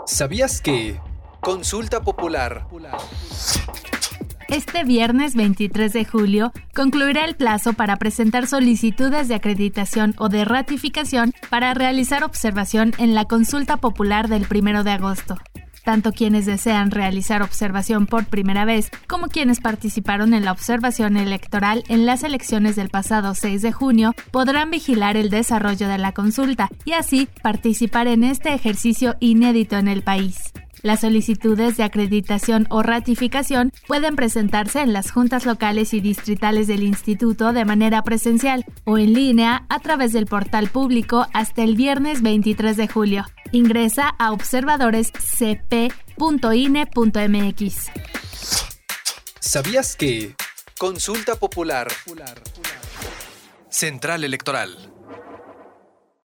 ¿Sabías que? Consulta popular. Este viernes 23 de julio concluirá el plazo para presentar solicitudes de acreditación o de ratificación para realizar observación en la consulta popular del 1 de agosto. Tanto quienes desean realizar observación por primera vez como quienes participaron en la observación electoral en las elecciones del pasado 6 de junio podrán vigilar el desarrollo de la consulta y así participar en este ejercicio inédito en el país. Las solicitudes de acreditación o ratificación pueden presentarse en las juntas locales y distritales del instituto de manera presencial o en línea a través del portal público hasta el viernes 23 de julio. Ingresa a observadorescp.ine.mx. ¿Sabías que? Consulta popular. Central Electoral.